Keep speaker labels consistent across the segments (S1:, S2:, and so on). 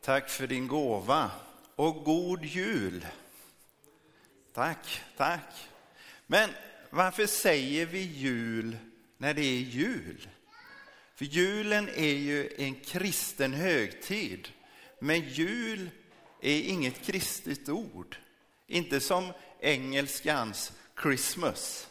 S1: Tack för din gåva och god jul. Tack. Men varför säger vi jul när det är jul? För julen är ju en kristen högtid. Men jul är inget kristet ord. Inte som engelskans Christmas.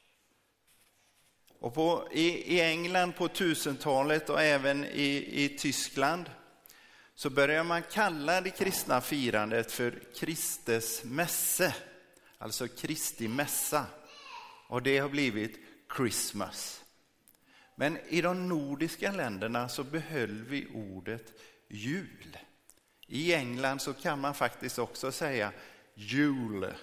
S1: Och i England på 1000-talet och även i Tyskland så börjar man kalla det kristna firandet för Kristes mässe. Alltså Kristi mässa. Och det har blivit Christmas. Men i de nordiska länderna så behöll vi ordet jul. I England så kan man faktiskt också säga jul.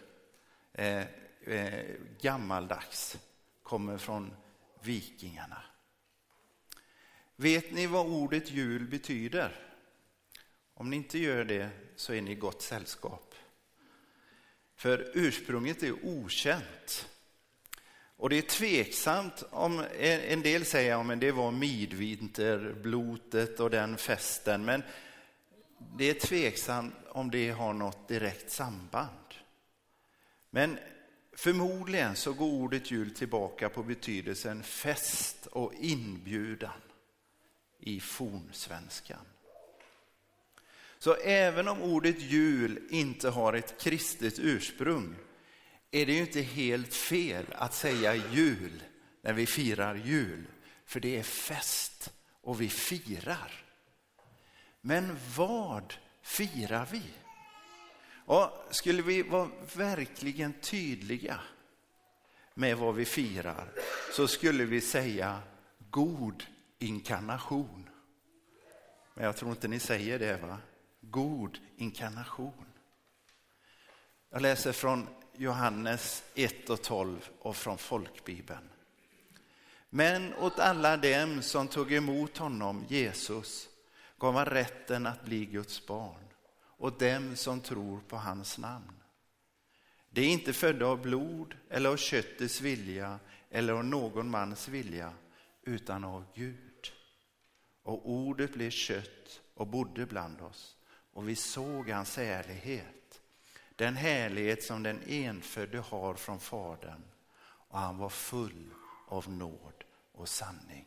S1: Gammaldags. Kommer från vikingarna. Vet ni vad ordet jul betyder? Om ni inte gör det så är ni i gott sällskap. För ursprunget är okänt. Och det är tveksamt om en del säger att det var midvinterblotet och den festen. Men det är tveksamt om det har något direkt samband. Men förmodligen så går ordet jul tillbaka på betydelsen fest och inbjudan i fornsvenskan. Så även om ordet jul inte har ett kristet ursprung är det ju inte helt fel att säga jul när vi firar jul. För det är fest och vi firar. Men vad firar vi? Och skulle vi vara verkligen tydliga med vad vi firar så skulle vi säga god inkarnation. Men jag tror inte ni säger det, va? God inkarnation. Jag läser från Johannes 1:12 och från folkbibeln. Men åt alla dem som tog emot honom, Jesus, gav han rätten att bli Guds barn. Och dem som tror på hans namn. Det är inte födda av blod eller av köttets vilja eller av någon mans vilja utan av Gud. Och ordet blev kött och bodde bland oss. Och vi såg hans härlighet. Den härlighet som den enfödde har från Fadern. Och han var full av nåd och sanning.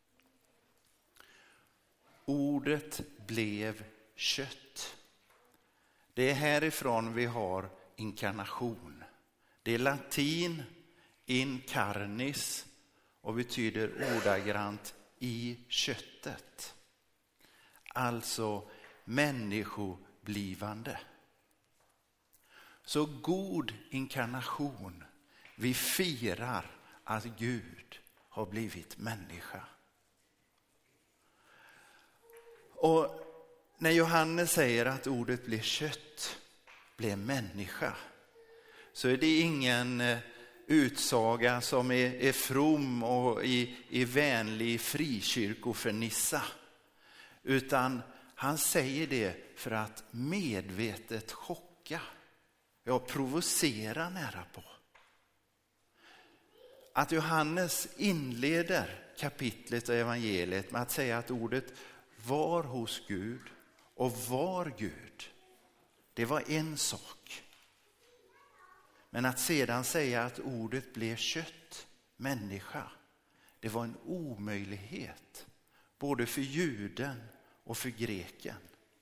S1: Ordet blev kött. Det är härifrån vi har inkarnation. Det är latin incarnis och betyder ordagrant i köttet. Alltså människoblivande. Så god inkarnation. Vi firar att Gud har blivit människa. Och när Johannes säger att ordet blir kött, blir människa, så är det ingen utsaga som är from och är vänlig frikyrkoförnissa. Utan han säger det för att medvetet chocka. Jag provocerar nära på. Att Johannes inleder kapitlet och evangeliet med att säga att ordet var hos Gud och var Gud. Det var en sak. Men att sedan säga att ordet blev kött, människa, det var en omöjlighet. Både för juden och för greken.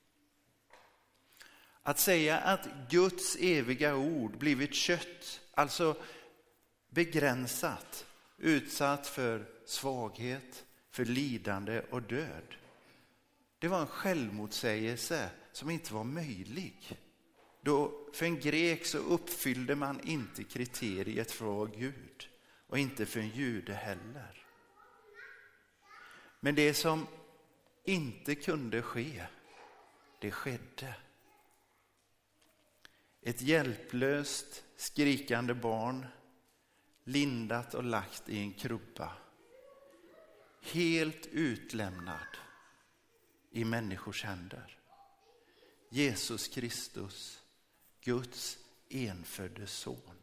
S1: Att säga att Guds eviga ord blivit kött, alltså begränsat, utsatt för svaghet, för lidande och död. Det var en självmotsägelse som inte var möjlig. Då för en grek så uppfyllde man inte kriteriet för att vara Gud. Och inte för en jude heller. Men det som inte kunde ske, det skedde. Ett hjälplöst, skrikande barn, lindat och lagt i en krubba. Helt utlämnad i människors händer. Jesus Kristus, Guds enfödde son.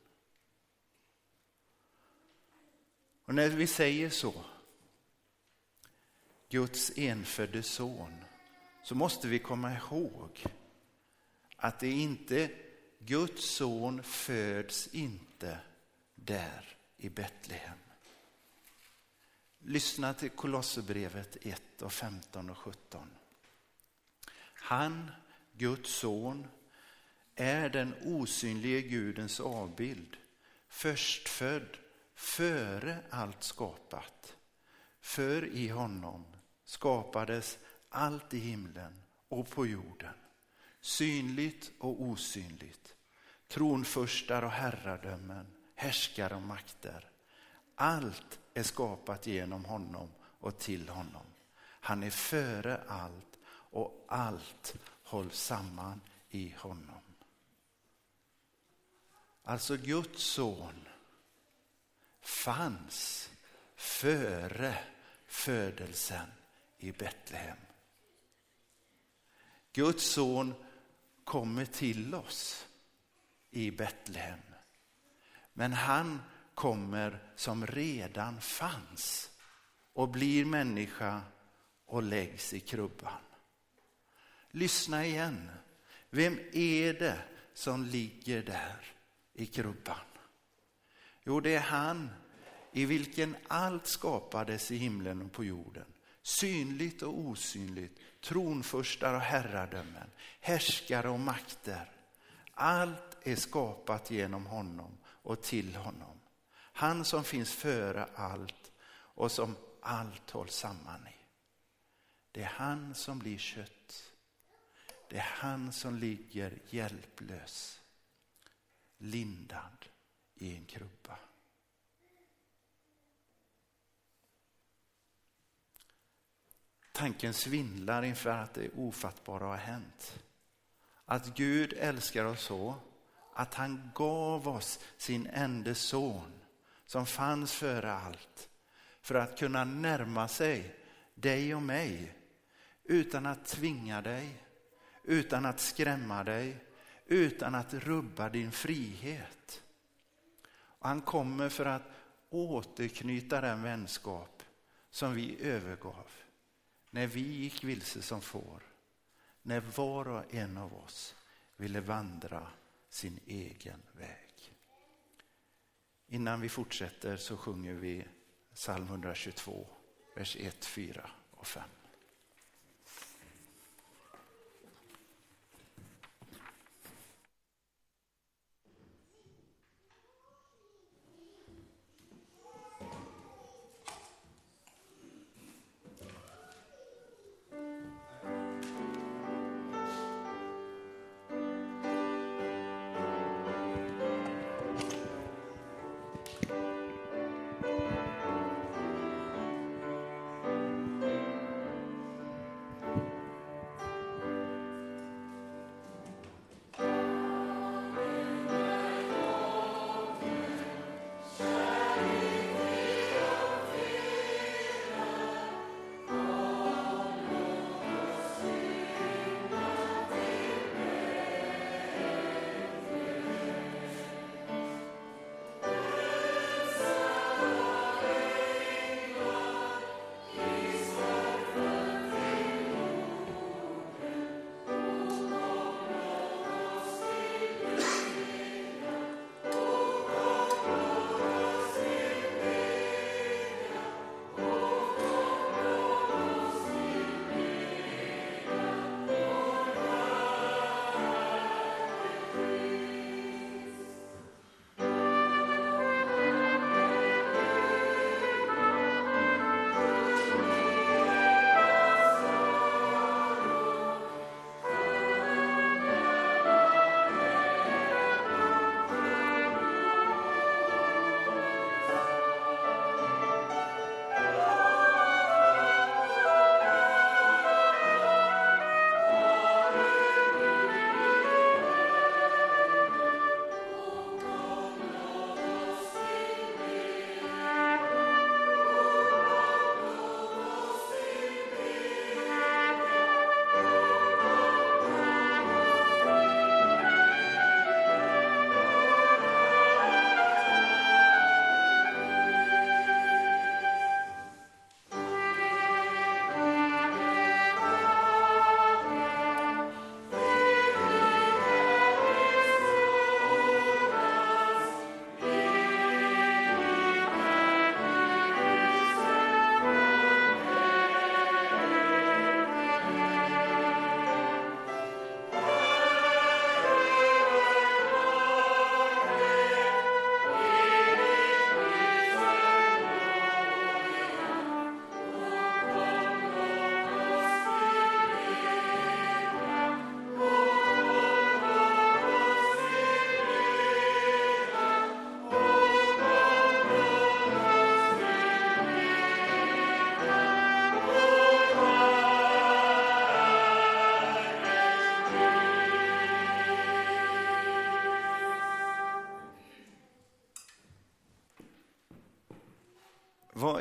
S1: Och när vi säger så, Guds enfödde son, så måste vi komma ihåg att det inte, Guds son föds inte där i Betlehem. Lyssna till Kolosserbrevet 1 och 15 och 17. Han, Guds son, är den osynlige Gudens avbild, förstfödd före allt skapat. För i honom skapades allt i himlen och på jorden, synligt och osynligt, tronfurstar och herradömen, härskare och makter. Allt är skapat genom honom och till honom. Han är före allt och allt hålls samman i honom. Alltså Guds son fanns före födelsen i Betlehem. Guds son kommer till oss i Betlehem. Men han kommer som redan fanns och blir människa och läggs i krubban. Lyssna igen. Vem är det som ligger där i krubban? Jo, det är han i vilken allt skapades i himlen och på jorden. Synligt och osynligt, tronfurstar och herradömen, härskare och makter. Allt är skapat genom honom och till honom. Han som finns före allt och som allt hålls samman i. Det är han som blir kött. Det är han som ligger hjälplös, lindad i en krubba. Tanken svindlar inför att det ofattbara har hänt. Att Gud älskar oss så att han gav oss sin enda son som fanns före allt, för att kunna närma sig dig och mig utan att tvinga dig, utan att skrämma dig, utan att rubba din frihet. Och han kommer för att återknyta den vänskap som vi övergav när vi gick vilse som får, när var och en av oss ville vandra sin egen väg. Innan vi fortsätter så sjunger vi psalm 122, vers 1, 4 och 5.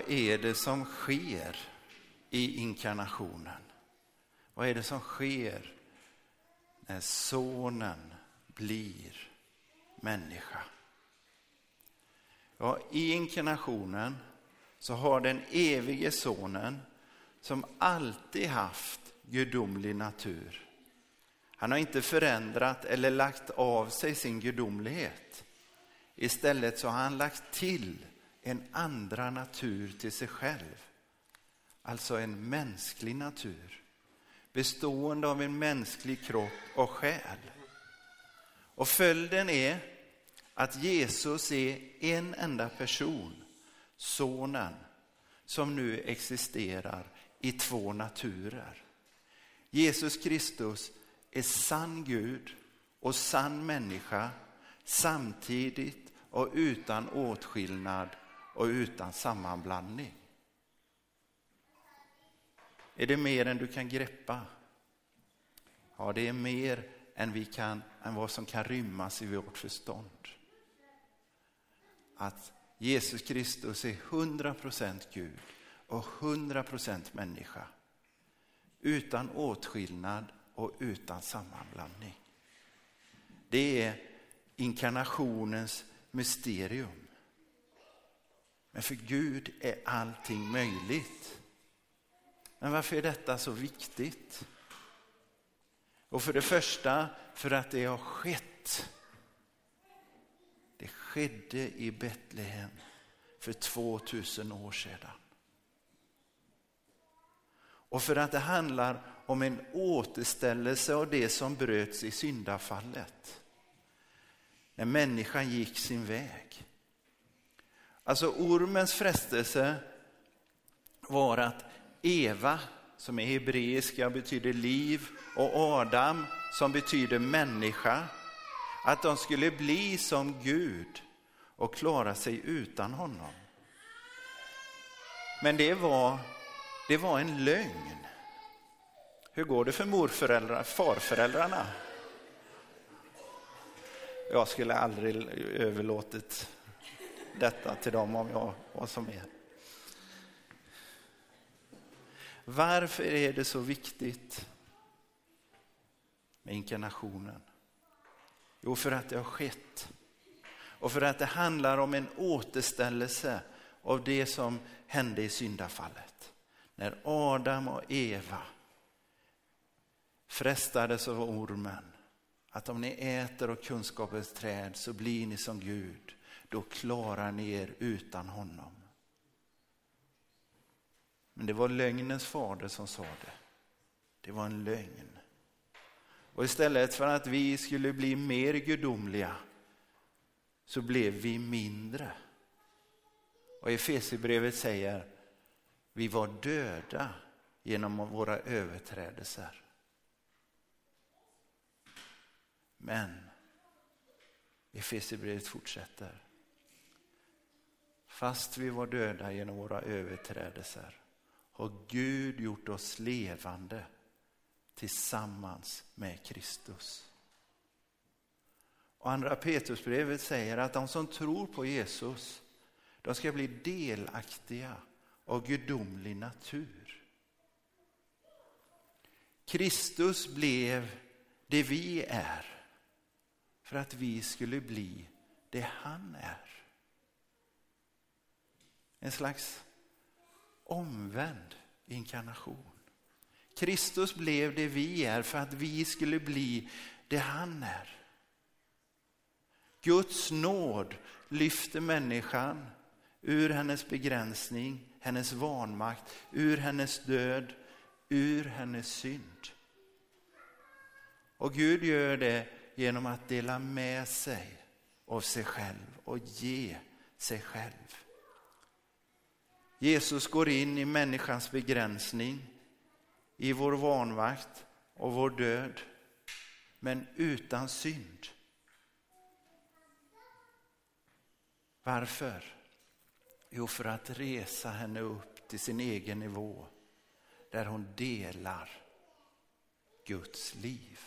S1: vad är det som sker i inkarnationen? Vad är det som sker när sonen blir människa? Ja, i inkarnationen så har den evige sonen, som alltid haft gudomlig natur. Han har inte förändrat eller lagt av sig sin gudomlighet. Istället så har han lagt till en andra natur till sig själv. Alltså en mänsklig natur, bestående av en mänsklig kropp och själ. Och följden är att Jesus är en enda person, sonen, som nu existerar i två naturer. Jesus Kristus är sann Gud och sann människa, samtidigt och utan åtskillnad och utan sammanblandning. Är det mer än du kan greppa? Ja, det är mer än vad som kan rymmas i vårt förstånd. Att Jesus Kristus är 100% Gud och 100% människa. Utan åtskillnad och utan sammanblandning. Det är inkarnationens mysterium. Men för Gud är allting möjligt. Men varför är detta så viktigt? Och för det första, för att det har skett. Det skedde i Betlehem för 2000 år sedan. Och för att det handlar om en återställelse av det som bröts i syndafallet. När människan gick sin väg. Alltså ormens frestelse var att Eva, som är hebreiska, betyder liv, och Adam, som betyder människa, att de skulle bli som Gud och klara sig utan honom. Men det var en lögn. Hur går det för farföräldrarna? Jag skulle aldrig överlåtit detta till dem om jag var som er. Varför är det så viktigt med inkarnationen? Jo, för att det har skett. Och för att det handlar om en återställelse av det som hände i syndafallet. När Adam och Eva frestades av ormen. Att om ni äter av kunskapens träd så blir ni som Gud. Då klarar ni er utan honom. Men det var lögnens fader som sa det. Det var en lögn. Och istället för att vi skulle bli mer gudomliga så blev vi mindre. Och Efesierbrevet säger: vi var döda genom våra överträdelser. Men Efesierbrevet fortsätter. Fast vi var döda genom våra överträdelser har Gud gjort oss levande tillsammans med Kristus. Och andra Petrusbrevet säger att de som tror på Jesus, de ska bli delaktiga av gudomlig natur. Kristus blev det vi är för att vi skulle bli det han är. En slags omvänd inkarnation. Kristus blev det vi är för att vi skulle bli det han är. Guds nåd lyfter människan ur hennes begränsning, hennes vanmakt, ur hennes död, ur hennes synd. Och Gud gör det genom att dela med sig av sig själv och ge sig själv. Jesus går in i människans begränsning, i vår vanmakt och vår död, men utan synd. Varför? Jo, för att resa henne upp till sin egen nivå, där hon delar Guds liv.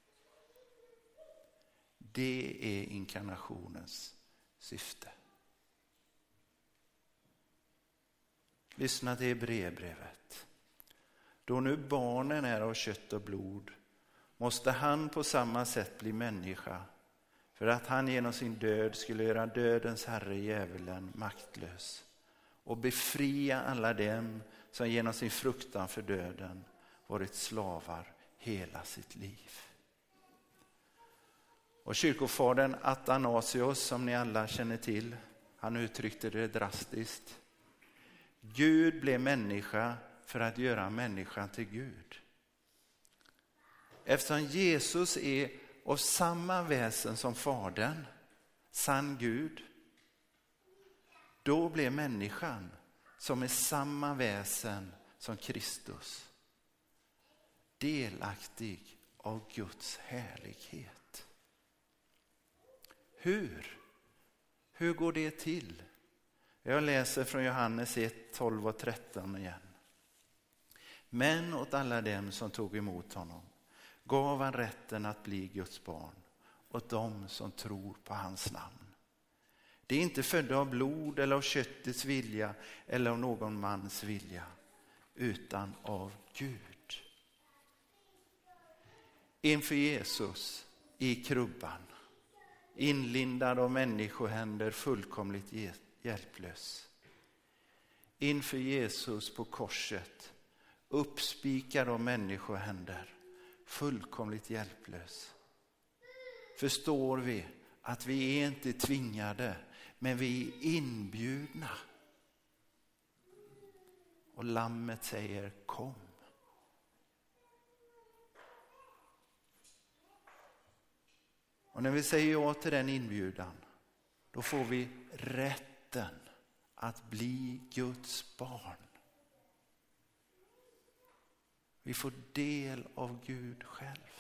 S1: Det är inkarnationens syfte. Lyssna till Hebreerbrevet. Då nu barnen är av kött och blod måste han på samma sätt bli människa, för att han genom sin död skulle göra dödens herre djävulen maktlös och befria alla dem som genom sin fruktan för döden varit slavar hela sitt liv. Och kyrkofadern Athanasius, som ni alla känner till, han uttryckte det drastiskt. Gud blev människa för att göra människan till Gud. Eftersom Jesus är av samma väsen som Fadern, sann Gud, då blev människan som är samma väsen som Kristus delaktig av Guds härlighet. Hur går det till? Jag läser från Johannes 1, 12 och 13 igen. Men åt alla dem som tog emot honom gav han rätten att bli Guds barn, åt dem som tror på hans namn. Det är inte födda av blod eller av köttets vilja eller av någon mans vilja, utan av Gud. Inför Jesus i krubban, inlindad av människohänder, fullkomligt hjälplös. Inför Jesus på korset, uppspikad av människohänder, fullkomligt hjälplös. Förstår vi att vi är inte tvingade, men vi är inbjudna. Och lammet säger kom. Och när vi säger ja till den inbjudan, då får vi rätten att bli Guds barn. Vi får del av Gud själv.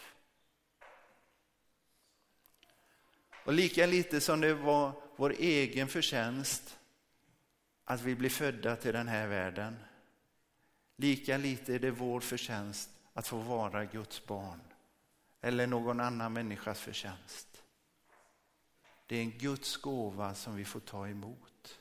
S1: Och lika lite som det var vår egen förtjänst att vi blir födda till den här världen, lika lite är det vår förtjänst att få vara Guds barn eller någon annan människas förtjänst. Det är en Guds gåva som vi får ta emot.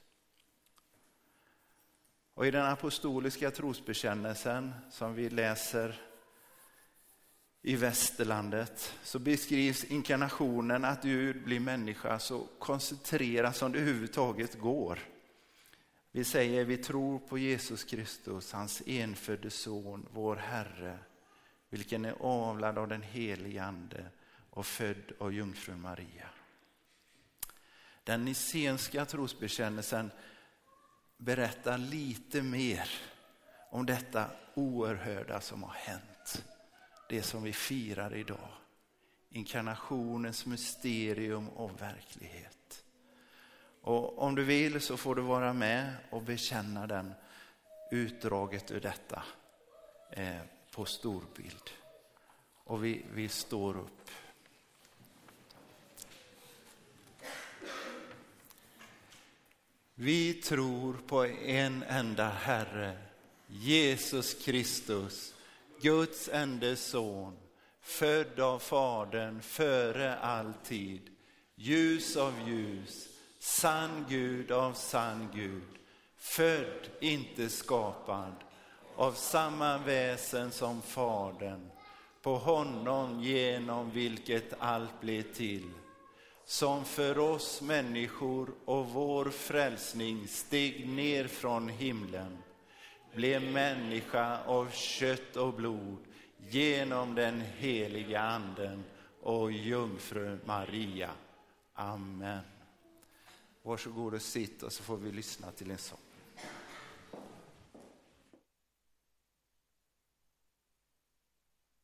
S1: Och i den apostoliska trosbekännelsen som vi läser i västerlandet så beskrivs inkarnationen, att Gud blir människa, så koncentrerat som det överhuvudtaget går. Vi säger vi tror på Jesus Kristus, hans enfödde son, vår Herre, vilken är avlad av den helige ande och född av jungfrun Maria. Den nicenska trosbekännelsen berättar lite mer om detta oerhörda som har hänt. Det som vi firar idag. Inkarnationens mysterium och verklighet. Och om du vill så får du vara med och bekänna den utdraget ur detta på storbild. Och vi står upp. Vi tror på en enda Herre, Jesus Kristus, Guds enda son, född av Fadern före all tid, ljus av ljus, sann Gud av sann Gud, född, inte skapad, av samma väsen som Fadern, på honom genom vilket allt blev till, som för oss människor och vår frälsning steg ner från himlen, blev människa av kött och blod genom den heliga anden och jungfru Maria. Amen. Varsågod och sitt, och så får vi lyssna till en sång.